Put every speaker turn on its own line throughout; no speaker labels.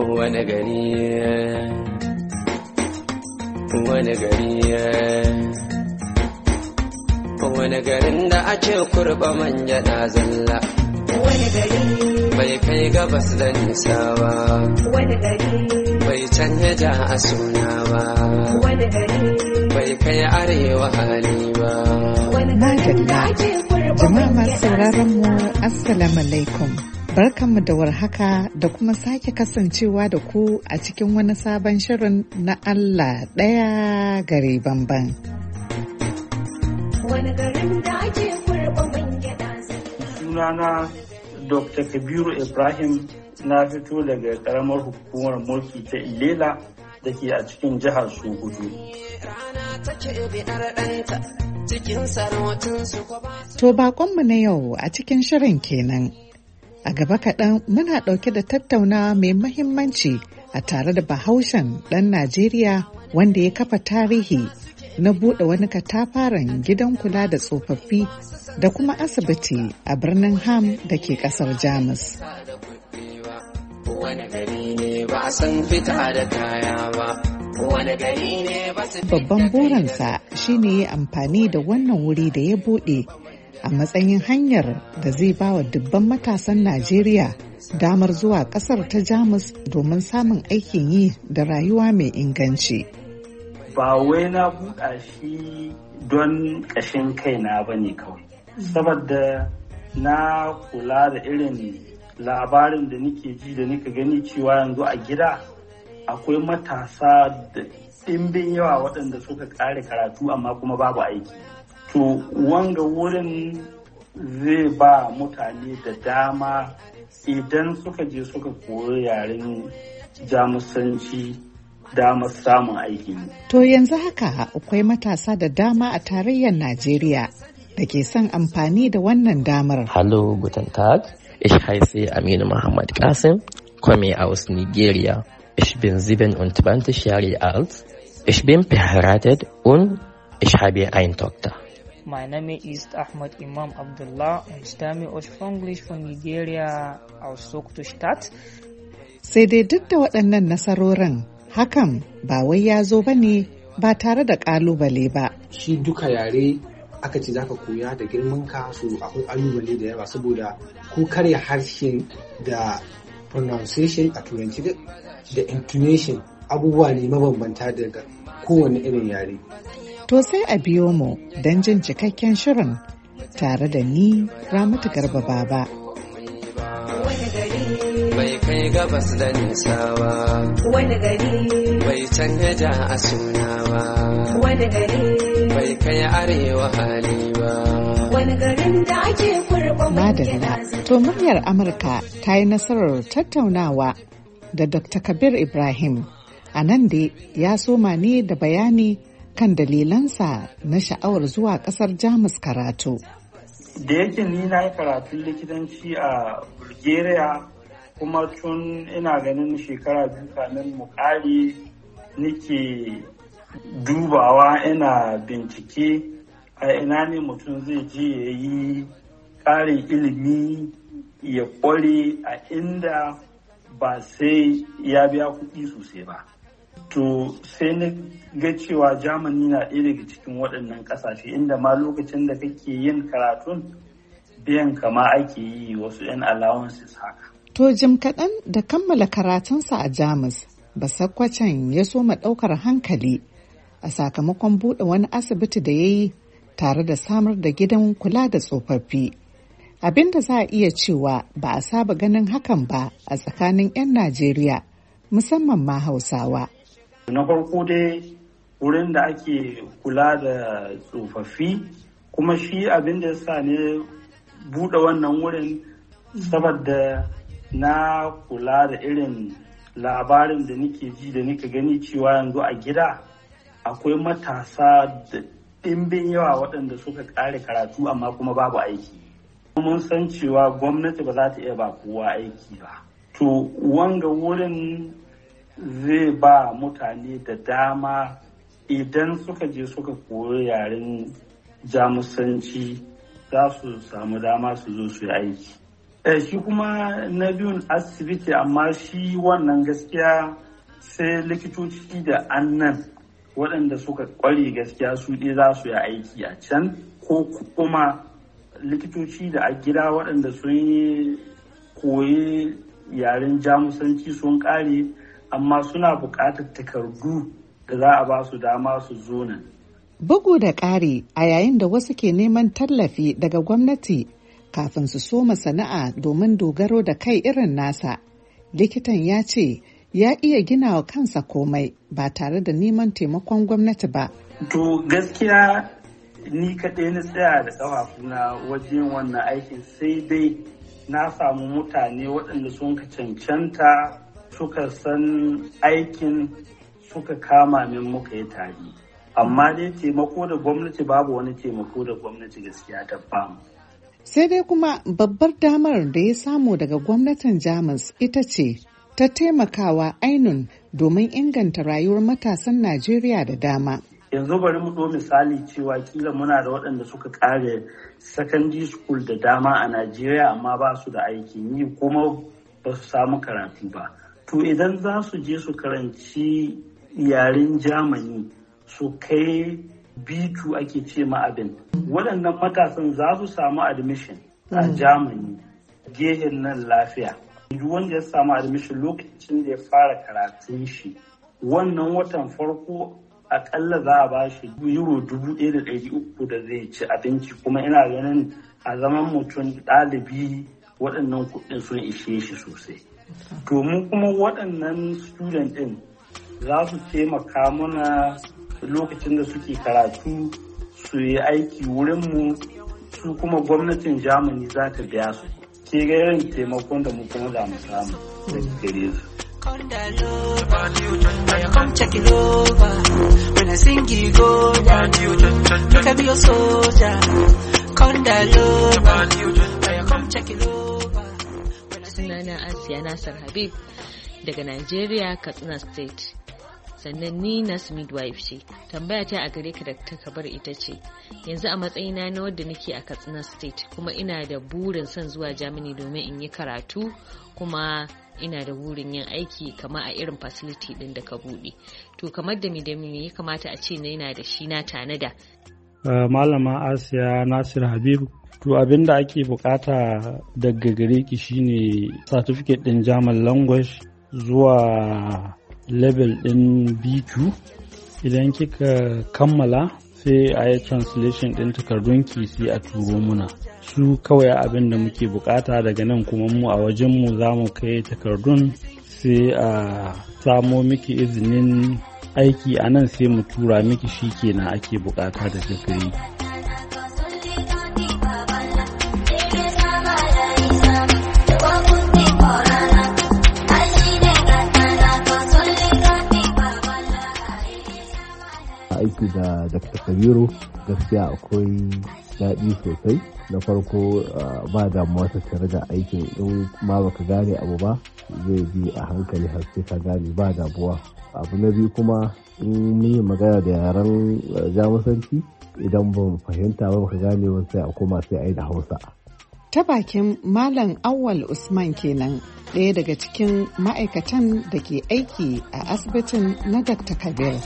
wani gari wani garin da ake kurba manja na zalla,
wani gari
bai kai gabas da nisa ba,
wani gari
bai canja ja a suna ba,
wani gari
bai kai arewa hali ba.
Madalla, jama'a masu sauraron mu assalamu alaikum. Barkanmu da warhaka da kuma sake kasancewa da ku a cikin wani sabon shirin na Allah ɗaya gari bamban.
wani garin da ake kurba man gyaɗa.
Sunana Dr. Kabiru Ibrahim, na fito daga karamar hukumar mulki ta Ilela da ke a cikin jihar Sokoto.
To bakonmu na yau a cikin shirin kenan. A gaba kaɗan muna ɗauke da tattaunawa mai mahimmanci a tare da Bahaushen ɗan Najeriya wanda ya kafa tarihi na buɗe wani katafaren gidan kula da tsofaffi da kuma asibiti a birnin Ham da ke ƙasar Jamus. Babban burinsa shine ya amfani da wannan wuri da ya buɗe a matsayin hanyar da zai ba wa dubban matasan Najeriya damar zuwa ƙasar ta Jamus domin samun aikin yi da rayuwa mai inganci.
Ba wai na buɗa shi don ƙashin kaina ba ne kawai, saboda na kula da irin labarin da nake ji da nika gani cewa yanzu a gida akwai matasa da ɗimbin yawa waɗanda suka ƙare karatu amma kuma babu aiki. To wanga wurin zai ba mutane da dama idan suka je suka koyi yaren jamusanci damar samun aiki.
To yanzu haka akwai matasa da dama a tarayyar Najeriya da ke son amfani da wannan damar.
Hallo, guten Tag. Ich heiße Aminu Muhammad Qasim, komme aus Nigeria. Ich bin 27 Jahre alt. Ich bin verheiratet und ich habe eine Tochter.
My name is Ahmad Imam Abdullah und stamme ursprünglich von Nigeria aus Sokoto Stadt.
Sai dai duk da waɗannan nasarorin, hakan ba wai ya zo ba ne ba tare da ƙalubale ba.
Shi duka yare aka ce zaka koya da girman ka, so akwai ƙalubale da yawa saboda ko karya harshen da pronunciation a turanci da intonation abubuwa ne mabambanta daga kowane irin yare.
To sai a biyo mu don jin cikakken shirin tare da ni Ramatu Garba Baba.
wani gari
Bai kai gabas da nisa ba,
wani gari
bai canja ja a suna ba,
wani gari
bai kai arewa hali ba.
wani garin da ake kurba man
Madalla,
gyaɗa.
to muryar Amurka ta yi nasarar tattaunawa da Dr. Kabir Ibrahim. A nan dai ya soma ne da bayani kan dalilansa na sha'awar zuwa ƙasar Jamus karatu.
Da yake ni na yi karatun likitanci a Bulgaria kuma tun ina ganin shekara biyu kamin mu ƙare nake dubawa ina bincike a ina ne mutum zai je ya yi ƙarin ilimi ya ƙware a inda ba sai ya biya kuɗi sosai ba. To sai na ga cewa Germany na ɗaya daga cikin waɗannan ƙasashe inda ma lokacin da kake yin karatun biyan kama ake yi wasu 'yan allowances haka.
To jim kaɗan da kammala karatunsa a Jamus, Basakwacen ya soma ɗaukar hankali a sakamakon buɗe wani asibiti da ya yi tare da samar da gidan kula da tsofaffi. Abinda za a iya cewa ba a saba ganin hakan ba a tsakanin 'yan Najeriya, musamman ma Hausawa.
Na farko dai wurin da ake kula da tsofaffi, kuma shi abin da sa ne buɗe wannan wurin saboda na kula da irin labarin da nake ji da nika gani cewa yanzu a gida akwai matasa da ɗimbin yawa waɗanda suka ƙare karatu amma kuma babu aiki. Mun san cewa gwamnati ba za ta iya ba kowa aiki ba. To wanga wurin zai ba mutane da dama idan suka je suka koyi yaren jamusanci za su samu dama su zo su yi aiki. Shi kuma na biyun asibiti, amma shi wannan gaskiya sai likitoci da annan waɗanda suka ƙware gaskiya su ɗaya za su yi aiki a can, ko kuma likitoci da a gida waɗanda sun yi koyi yaren jamusanci sun ƙare amma suna buƙatar takardu da za a ba su dama su zo nan.
Bugu da ƙari, a yayin da wasu ke neman tallafi daga gwamnati kafin su soma sana'a domin dogaro da kai irin nasa, likitan ya ce ya iya gina wa kansa komai ba tare da neman taimakon gwamnati ba.
To gaskiya ni kaɗai na tsaya da ƙafafuna wajen wannan aikin, sai dai na samu mutane waɗanda sun ka cancanta suka san aikin suka kama min muka yi tare. Amma dai taimako da gwamnati babu wani taimako da gwamnati gaskiya ta bamu.
Sai dai kuma babbar damar da ya samu daga gwamnatin Jamus ita ce ta taimakawa ainun domin inganta rayuwar matasan Najeriya da dama.
Yanzu bari mu ɗo misali cewa kila muna da waɗanda suka ƙare secondary school da dama a Najeriya amma ba su da aikin yi kuma ba su samu karatu ba. To idan za su je su karanci yaren Germany su kai B2 ake ce ma abin. Waɗannan matasan za su samu admission a Germany gehen nan lafiya. Duk wanda ya samu admission lokacin da ya fara karatun shi, wannan watan farko akalla za a ba shi euro 1,300 da zai ci abinci, kuma ina ganin a zaman mutum ɗalibi waɗannan kuɗin sun ishe shi sosai. To mu kuma waɗannan student ɗin za su taimaka mana lokacin da suke karatu su yi aiki wurinmu, su kuma gwamnatin Germany za ta biya su. Ke ga irin taimakon da mu kuma za mu samu daga gare su.
Come check it over. When I sing it go down, make I be your soldier. Come check it over.
Sunana Asiya Nasir Habib daga Nigeria, Katsina State. Sannan ni nurse midwife ce. Tambaya ta a gare ka da ta kabar ita ce, yanzu a matsayina na wadda nake a Katsina State kuma ina da burin son zuwa Germany domin in yi karatu, kuma ina da burin yin aiki kama a irin facility din da ka buɗe. To kamar da me ya kamata a ce na yana da shi na tanada.
Malama Asiya Nasir Habib, to abinda ake bukata daga gare ki shine certificate din German language zuwa level din B2. Idan kika kammala sai a yi translation din takardunki sai a turo muna. Su kawai abin da muke bukata daga nan, kuma mu a wajenmu za mu kai takardun sai a samo miki izinin aiki a nan sai mu tura miki, shi kenan ake bukata daga gare.
Aiki da Dr. Kabiru gaskiya akwai daɗi sosai. Na farko ba damuwa ta tare da aikin, in ma baka gane abu ba zai bi a hankali har sai ka gane, ba damuwa. Abu na biyu kuma in mun yi magana da yaren jamusanci, idan ba mu fahimta ba baka gane ba sai a koma sai a yi da Hausa.
Ta bakin Malam Awwal Usman kenan, ɗaya daga cikin ma'aikatan da ke aiki a asibitin na Dr. Kabir.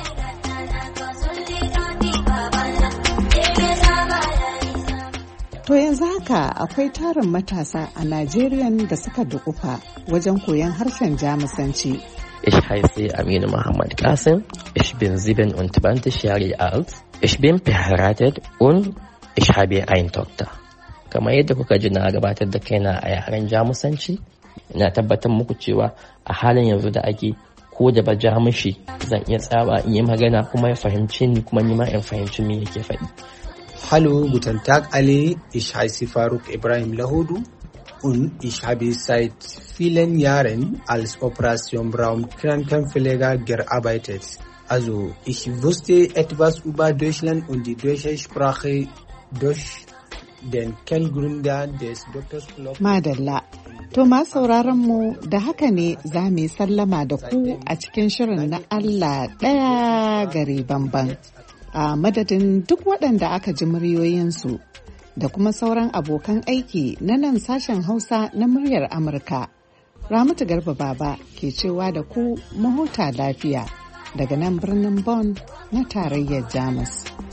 To yanzu haka akwai tarin matasa a Najeriya da suka dukufa wajen koyon harshen Jamusanci.
Ich heiße Aminu Muhammad Qasim. Ich bin 27 Jahre alt. Ich bin verheiratet und ich habe eine Tochter. Kamar yadda kuka ji na gabatar da kaina a yaren Jamusanci, ina tabbatar muku cewa a halin yanzu da ake ko da ba Jamushi zan iya tsawa in yi magana kuma ya fahimci ni, kuma ni ma in fahimci me yake faɗi.
Hallo, guten Tag alle, ich heiße Faruk Ibrahim Lahudu und ich habe seit vielen Jahren als Operation Raum Krankenpfleger gearbeitet. Also, ich wusste etwas über Deutschland und die deutsche Sprache durch den Kenngründer des Doctors Club.
Madalla. To ma sauraron mu da haka ne za mu yi sallama da ku a cikin shirin na Allah ɗaya gari bamban. A madadin duk waɗanda aka ji muryoyinsu da kuma sauran abokan aiki na nan sashen Hausa na muryar Amurka. Ramatu Garba Baba ke cewa da ku mahuta lafiya daga nan birnin Bonn na tarayyar Jamus.